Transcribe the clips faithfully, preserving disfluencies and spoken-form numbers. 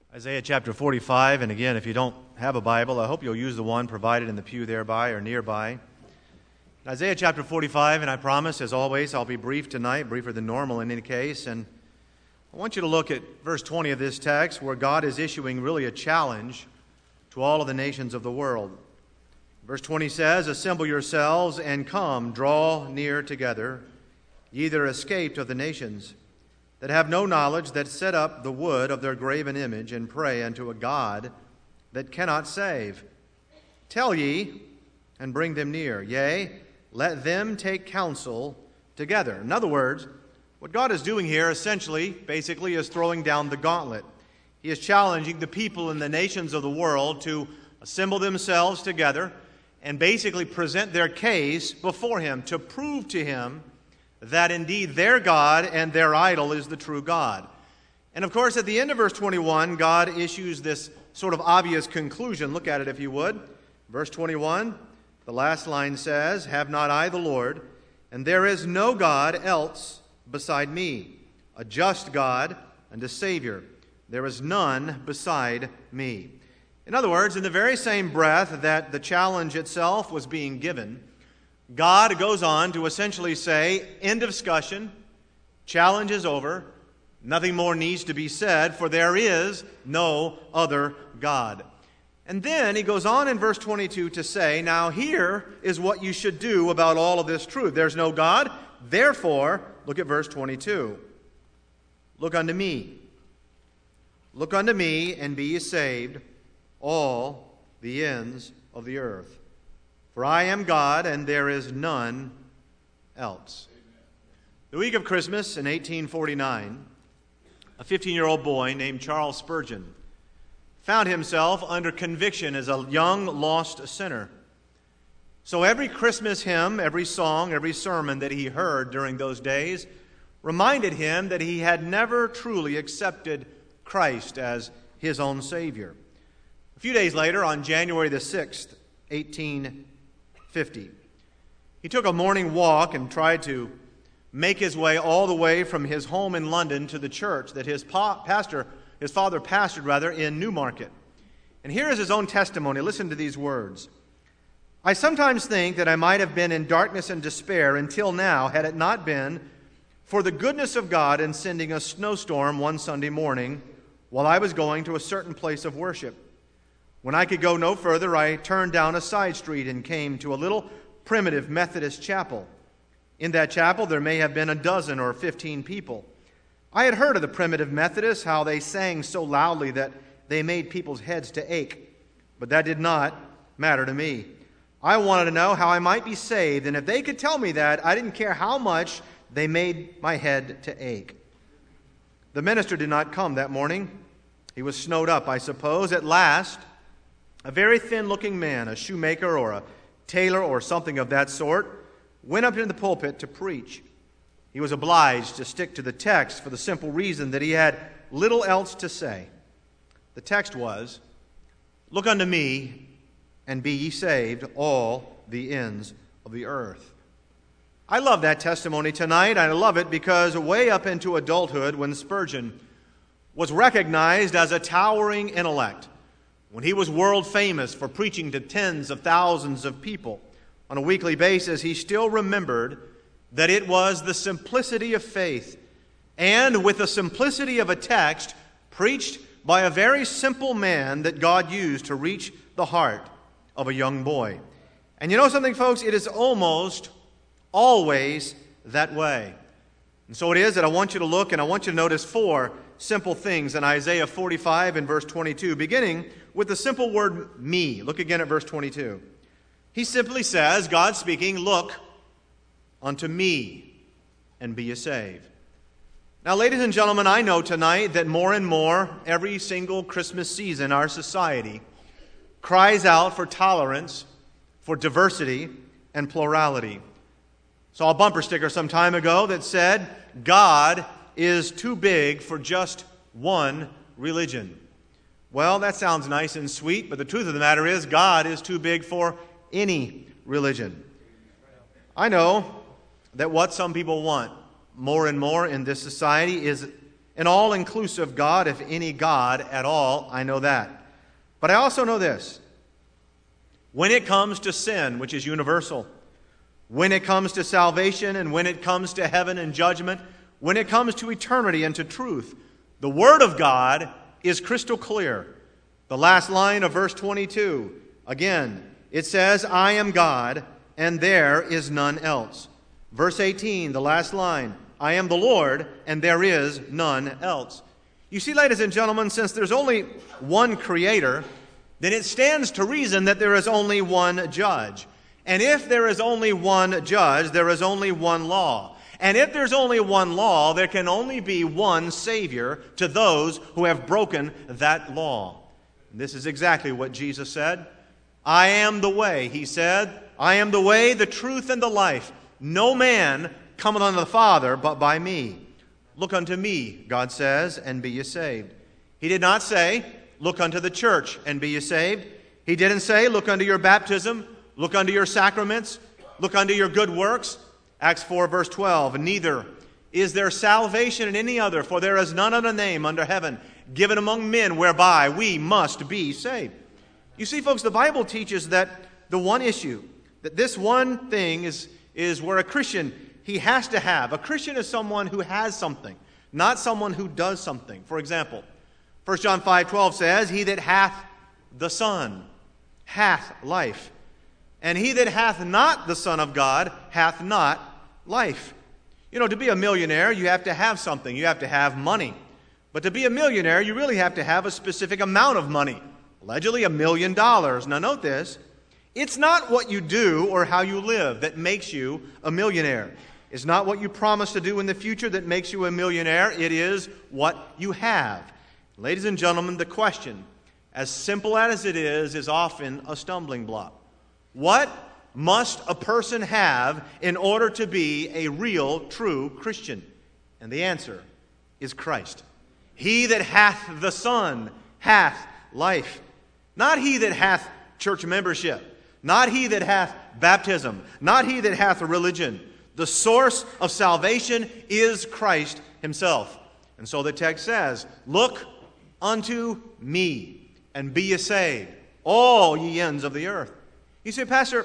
Isaiah chapter forty-five, and again, if you don't have a Bible, I hope you'll use the one provided in the pew thereby or nearby. Isaiah chapter forty-five, and I promise, as always, I'll be brief tonight, briefer than normal in any case, and I want you to look at verse twenty of this text, where God is issuing really a challenge to all of the nations of the world. Verse twenty says, "Assemble yourselves and come, draw near together, ye that are escaped of the nations, that have no knowledge, that set up the wood of their graven image, and pray unto a God that cannot save. Tell ye, and bring them near. Yea, let them take counsel together." In other words, what God is doing here essentially, basically, is throwing down the gauntlet. He is challenging the people in the nations of the world to assemble themselves together and basically present their case before Him, to prove to Him that indeed their God and their idol is the true God. And of course, at the end of verse twenty-one, God issues this sort of obvious conclusion. Look at it if you would. Verse twenty-one, the last line says, "Have not I the Lord, and there is no God else beside me, a just God and a Savior. There is none beside me." In other words, in the very same breath that the challenge itself was being given, God goes on to essentially say, end of discussion, challenge is over, nothing more needs to be said, for there is no other God. And then he goes on in verse twenty-two to say, now here is what you should do about all of this truth. There's no God, therefore, look at verse twenty-two. Look unto me. Look unto me, and be ye saved, all the ends of the earth. For I am God, and there is none else. The week of Christmas in eighteen forty-nine, a fifteen-year-old boy named Charles Spurgeon found himself under conviction as a young, lost sinner. So every Christmas hymn, every song, every sermon that he heard during those days reminded him that he had never truly accepted Christ as his own Savior. A few days later, on January the sixth, eighteen fifty, he took a morning walk and tried to make his way all the way from his home in London to the church that his pa- pastor, his father pastored rather, in Newmarket. And here is his own testimony. Listen to these words. "I sometimes think that I might have been in darkness and despair until now, had it not been for the goodness of God in sending a snowstorm one Sunday morning while I was going to a certain place of worship. When I could go no further, I turned down a side street and came to a little primitive Methodist chapel. In that chapel, there may have been a dozen or fifteen people. I had heard of the primitive Methodists, how they sang so loudly that they made people's heads to ache. But that did not matter to me. I wanted to know how I might be saved, and if they could tell me that, I didn't care how much they made my head to ache. The minister did not come that morning. He was snowed up, I suppose. At last, a very thin-looking man, a shoemaker or a tailor or something of that sort, went up into the pulpit to preach. He was obliged to stick to the text for the simple reason that he had little else to say. The text was, "Look unto me, and be ye saved, all the ends of the earth." I love that testimony tonight. I love it because way up into adulthood, when Spurgeon was recognized as a towering intellect, when he was world famous for preaching to tens of thousands of people on a weekly basis, he still remembered that it was the simplicity of faith and with the simplicity of a text preached by a very simple man that God used to reach the heart of a young boy. And you know something, folks? It is almost always that way. And so it is that I want you to look and I want you to notice four simple things in Isaiah forty-five and verse twenty-two, beginning with the simple word me. Look again at verse twenty-two. He simply says, God speaking, "Look unto me, and be ye saved." Now, ladies and gentlemen, I know tonight that more and more, every single Christmas season, our society cries out for tolerance, for diversity, and plurality. Saw a bumper sticker some time ago that said, "God is too big for just one religion." Well, that sounds nice and sweet, but the truth of the matter is God is too big for any religion. I know that what some people want more and more in this society is an all-inclusive God, if any God at all. I know that. But I also know this. When it comes to sin, which is universal, when it comes to salvation, and when it comes to heaven and judgment, when it comes to eternity and to truth, the Word of God is crystal clear. The last line of verse twenty-two, again, it says, I am God, and there is none else. Verse eighteen, the last line, I am the Lord, and there is none else. You see, ladies and gentlemen, since there's only one Creator, then it stands to reason that there is only one judge. And if there is only one judge, there is only one law. And if there's only one law, there can only be one Savior to those who have broken that law. And this is exactly what Jesus said. I am the way, he said. I am the way, the truth, and the life. No man cometh unto the Father but by me. Look unto me, God says, and be ye saved. He did not say, look unto the church and be ye saved. He didn't say, look unto your baptism, look unto your sacraments, look unto your good works. Acts four, verse twelve, neither is there salvation in any other, for there is none other name under heaven given among men whereby we must be saved. You see, folks, the Bible teaches that the one issue, that this one thing is, is where a Christian, he has to have. A Christian is someone who has something, not someone who does something. For example, First John five twelve says, he that hath the Son hath life, and he that hath not the Son of God hath not life. You know, to be a millionaire, you have to have something. You have to have money. But to be a millionaire, you really have to have a specific amount of money. Allegedly a million dollars. Now note this. It's not what you do or how you live that makes you a millionaire. It's not what you promise to do in the future that makes you a millionaire. It is what you have. Ladies and gentlemen, the question, as simple as it is, is often a stumbling block. What must a person have in order to be a real, true Christian? And the answer is Christ. He that hath the Son hath life. Not he that hath church membership. Not he that hath baptism. Not he that hath a religion. The source of salvation is Christ himself. And so the text says, look unto me, and be ye saved, all ye ends of the earth. You say, Pastor,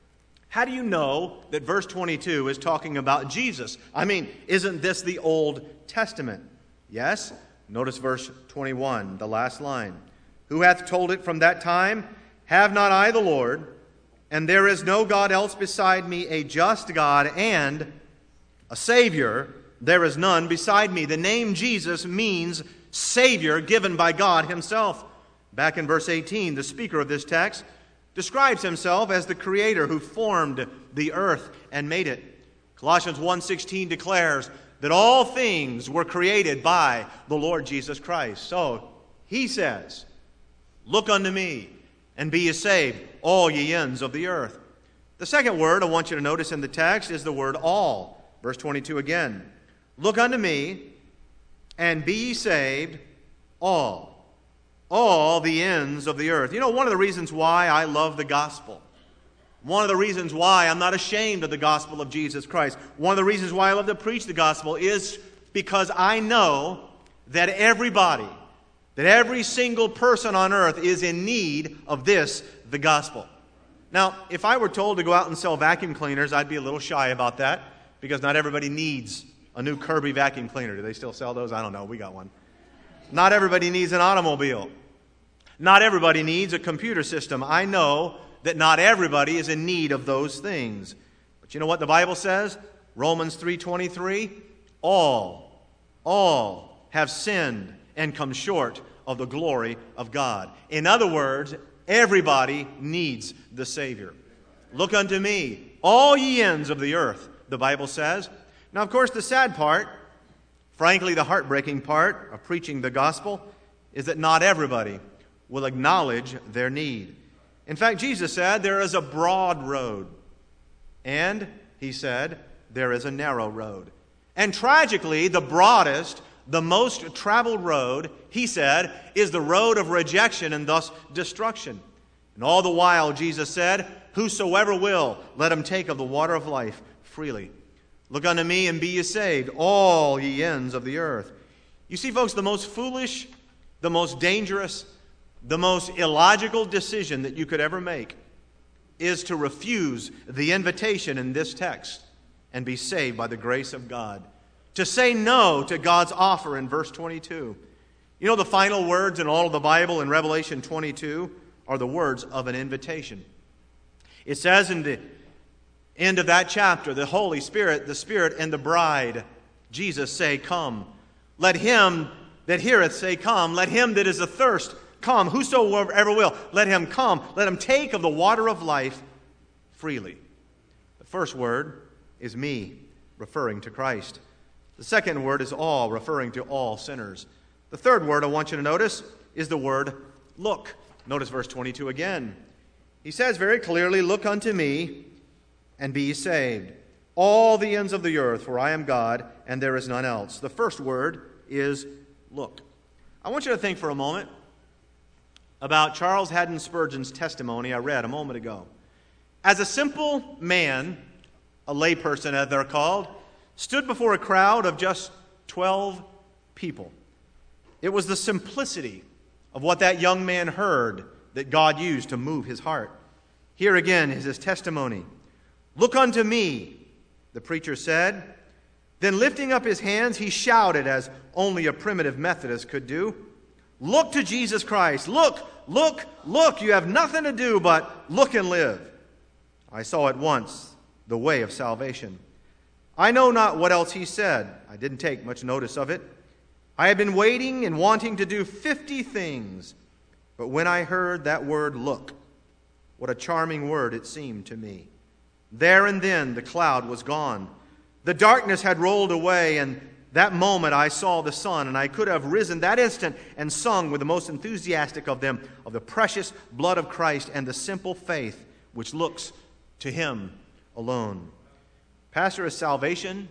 how do you know that verse twenty-two is talking about Jesus? I mean, isn't this the Old Testament? Yes. Notice verse twenty-one, the last line. Who hath told it from that time? Have not I the Lord? And there is no God else beside me, a just God and a Savior. There is none beside me. The name Jesus means Savior given by God himself. Back in verse eighteen, the speaker of this text describes himself as the Creator who formed the earth and made it. Colossians one sixteen declares that all things were created by the Lord Jesus Christ. So he says, look unto me, and be ye saved, all ye ends of the earth. The second word I want you to notice in the text is the word all. Verse twenty-two again. Look unto me, and be ye saved, all. All the ends of the earth. You know, one of the reasons why I love the gospel, one of the reasons why I'm not ashamed of the gospel of Jesus Christ, one of the reasons why I love to preach the gospel is because I know that everybody, that every single person on earth is in need of this, the gospel. Now, if I were told to go out and sell vacuum cleaners, I'd be a little shy about that because not everybody needs a new Kirby vacuum cleaner. Do they still sell those? I don't know. We got one. Not everybody needs an automobile. Not everybody needs a computer system. I know that not everybody is in need of those things. But you know what the Bible says? Romans three twenty-three, all, all have sinned and come short of the glory of God. In other words, everybody needs the Savior. Look unto me, all ye ends of the earth, the Bible says. Now, of course, the sad part, frankly, the heartbreaking part of preaching the gospel is that not everybody will acknowledge their need. In fact, Jesus said there is a broad road, and he said there is a narrow road. And tragically, the broadest, the most traveled road, he said, is the road of rejection and thus destruction. And all the while, Jesus said, whosoever will, let him take of the water of life freely. Look unto me and be ye saved, all ye ends of the earth. You see, folks, the most foolish, the most dangerous, the most illogical decision that you could ever make is to refuse the invitation in this text and be saved by the grace of God. To say no to God's offer in verse twenty-two. You know, the final words in all of the Bible in Revelation twenty-two are the words of an invitation. It says in the end of that chapter, the Holy Spirit, the Spirit, and the bride, Jesus say, "Come." Let him that heareth say, "Come." Let him that is athirst come. Whosoever will, let him come. Let him take of the water of life freely. The first word is me, referring to Christ. The second word is all, referring to all sinners. The third word I want you to notice is the word look. Notice verse twenty-two again. He says very clearly, "Look unto me, and be ye saved, all the ends of the earth, for I am God, and there is none else." The first word is look. I want you to think for a moment about Charles Haddon Spurgeon's testimony I read a moment ago. As a simple man, a layperson as they're called, stood before a crowd of just twelve people. It was the simplicity of what that young man heard that God used to move his heart. Here again is his testimony. "Look unto me," the preacher said. Then lifting up his hands, he shouted, as only a primitive Methodist could do, "Look to Jesus Christ. Look, look, look. You have nothing to do but look and live." I saw at once the way of salvation. I know not what else he said. I didn't take much notice of it. I had been waiting and wanting to do fifty things, but when I heard that word look, what a charming word it seemed to me. There and then the cloud was gone. The darkness had rolled away, and that moment I saw the sun, and I could have risen that instant and sung with the most enthusiastic of them of the precious blood of Christ and the simple faith which looks to him alone. Pastor, is salvation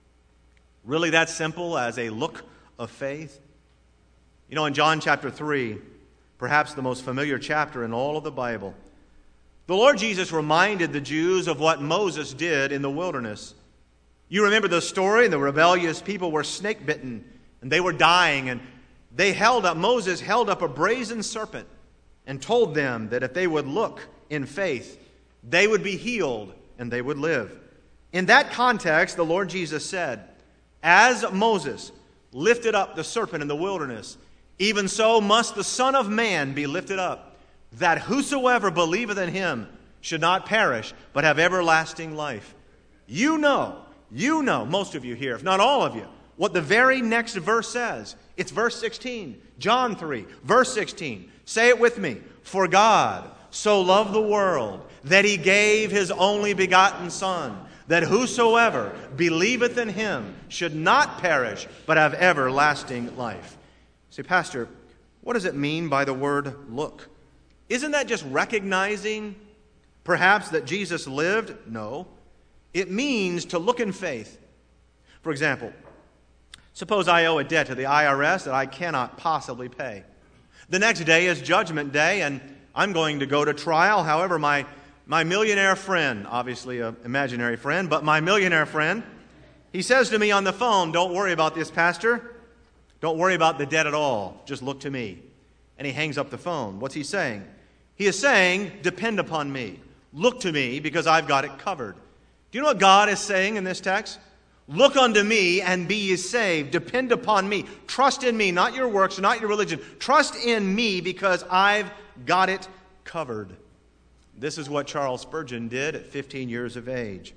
really that simple as a look of faith? You know, in John chapter three, perhaps the most familiar chapter in all of the Bible, the Lord Jesus reminded the Jews of what Moses did in the wilderness. You remember the story? The rebellious people were snake bitten and they were dying, and they held up, Moses held up a brazen serpent and told them that if they would look in faith, they would be healed and they would live. In that context, the Lord Jesus said, "As Moses lifted up the serpent in the wilderness, even so must the Son of Man be lifted up, that whosoever believeth in him should not perish, but have everlasting life." You know, you know, most of you here, if not all of you, what the very next verse says. It's verse sixteen, John three, verse sixteen. Say it with me. "For God so loved the world, that he gave his only begotten Son, that whosoever believeth in him should not perish, but have everlasting life." Say, "Pastor, what does it mean by the word look? Isn't that just recognizing perhaps that Jesus lived?" No. It means to look in faith. For example, suppose I owe a debt to the I R S that I cannot possibly pay. The next day is Judgment Day, and I'm going to go to trial. However, my, my millionaire friend, obviously an imaginary friend, but my millionaire friend, he says to me on the phone, "Don't worry about this, Pastor. Don't worry about the debt at all. Just look to me." And he hangs up the phone. What's he saying? He is saying, "Depend upon me. Look to me, because I've got it covered." Do you know what God is saying in this text? Look unto me and be ye saved. Depend upon me. Trust in me, not your works, not your religion. Trust in me because I've got it covered. This is what Charles Spurgeon did at fifteen years of age.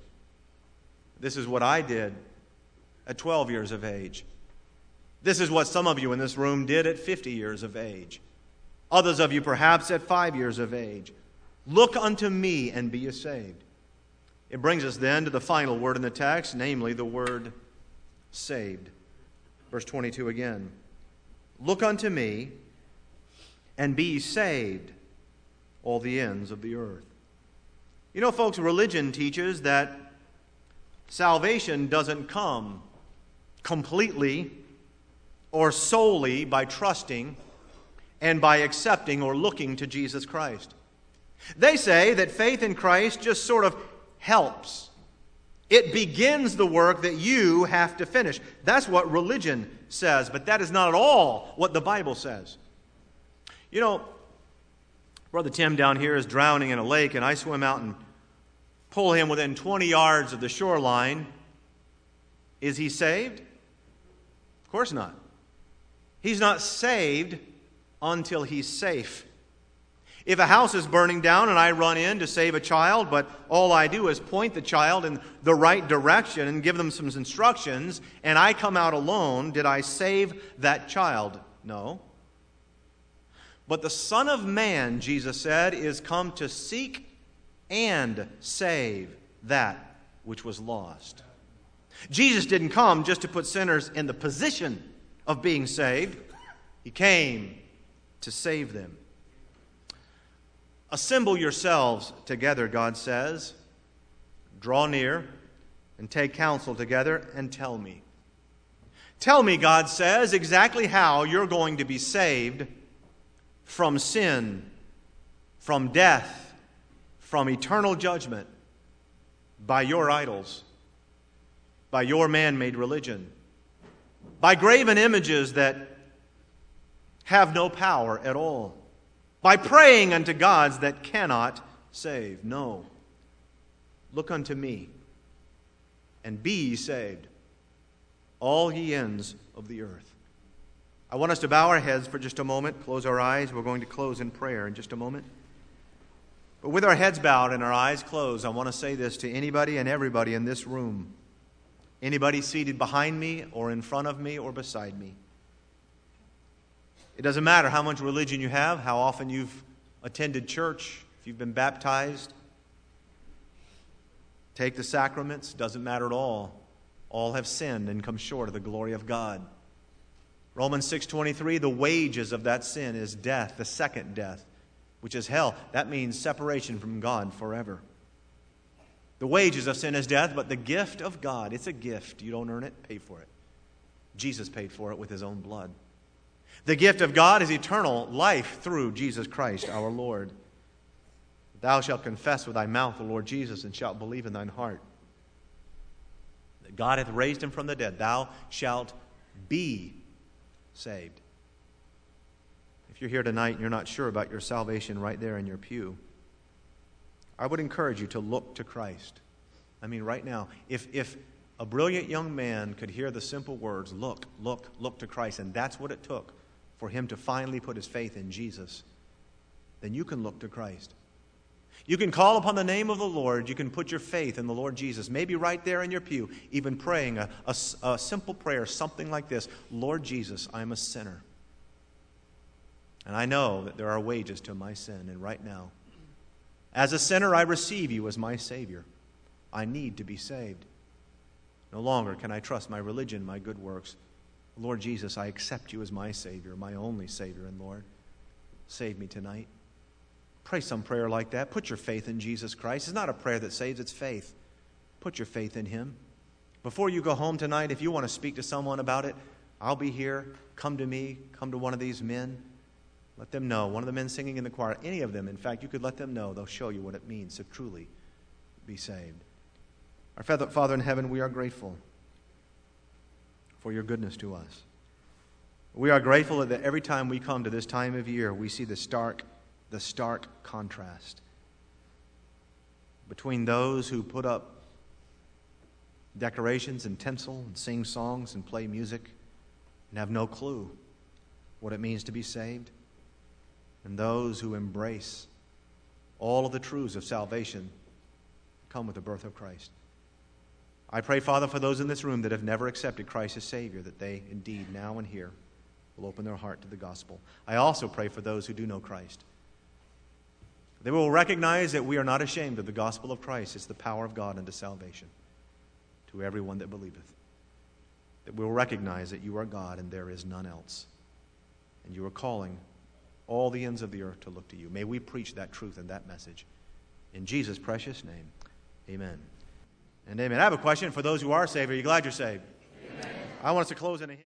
This is what I did at twelve years of age. This is what some of you in this room did at fifty years of age. Others of you perhaps at five years of age. Look unto me and be ye saved. It brings us then to the final word in the text, namely the word saved. Verse twenty-two again. "Look unto me and be ye saved, all the ends of the earth." You know, folks, religion teaches that salvation doesn't come completely or solely by trusting and by accepting or looking to Jesus Christ. They say that faith in Christ just sort of helps. It begins the work that you have to finish. That's what religion says, but that is not at all what the Bible says. You know, Brother Tim down here is drowning in a lake, and I swim out and pull him within twenty yards of the shoreline. Is he saved? Of course not. He's not saved until he's safe. If a house is burning down and I run in to save a child, but all I do is point the child in the right direction and give them some instructions, and I come out alone, did I save that child? No. But the Son of Man, Jesus said, is come to seek and save that which was lost. Jesus didn't come just to put sinners in the position of being saved. He came to save them. Assemble yourselves together, God says. Draw near and take counsel together and tell me. Tell me, God says, exactly how you're going to be saved from sin, from death, from eternal judgment, by your idols, by your man-made religion, by graven images that have no power at all, by praying unto gods that cannot save. No. Look unto me, and be ye saved, all ye ends of the earth. I want us to bow our heads for just a moment, close our eyes. We're going to close in prayer in just a moment. But with our heads bowed and our eyes closed, I want to say this to anybody and everybody in this room, anybody seated behind me or in front of me or beside me. It doesn't matter how much religion you have, how often you've attended church, if you've been baptized, take the sacraments, doesn't matter at all. All have sinned and come short of the glory of God. Romans six twenty-three, the wages of that sin is death, the second death, which is hell. That means separation from God forever. The wages of sin is death, but the gift of God, it's a gift. You don't earn it, pay for it. Jesus paid for it with his own blood. The gift of God is eternal life through Jesus Christ our Lord. Thou shalt confess with thy mouth the Lord Jesus, and shalt believe in thine heart that God hath raised him from the dead. Thou shalt be saved. If you're here tonight and you're not sure about your salvation right there in your pew, I would encourage you to look to Christ. I mean, right now, if if a brilliant young man could hear the simple words, look, look, look to Christ, and that's what it took for him to finally put his faith in Jesus, then you can look to Christ. You can call upon the name of the Lord. You can put your faith in the Lord Jesus. Maybe right there in your pew, even praying a, a, a simple prayer, something like this. Lord Jesus, I am a sinner. And I know that there are wages to my sin. And right now, as a sinner, I receive you as my Savior. I need to be saved. No longer can I trust my religion, my good works. Lord Jesus, I accept you as my Savior, my only Savior and Lord. Save me tonight. Pray some prayer like that. Put your faith in Jesus Christ. It's not a prayer that saves, it's faith. Put your faith in him. Before you go home tonight, if you want to speak to someone about it, I'll be here. Come to me. Come to one of these men. Let them know. One of the men singing in the choir, any of them, in fact, you could let them know. They'll show you what it means to truly be saved. Our Father in heaven, we are grateful for your goodness to us. We are grateful that every time we come to this time of year, we see the stark, the stark contrast between those who put up decorations and tinsel and sing songs and play music and have no clue what it means to be saved, and those who embrace all of the truths of salvation come with the birth of Christ. I pray, Father, for those in this room that have never accepted Christ as Savior, that they indeed now and here will open their heart to the gospel. I also pray for those who do know Christ. They will recognize that we are not ashamed of the gospel of Christ. It's the power of God unto salvation to everyone that believeth. That we will recognize that you are God and there is none else. And you are calling all the ends of the earth to look to you. May we preach that truth and that message. In Jesus' precious name, amen. And amen. I have a question for those who are saved. Are you glad you're saved? Amen. I want us to close in a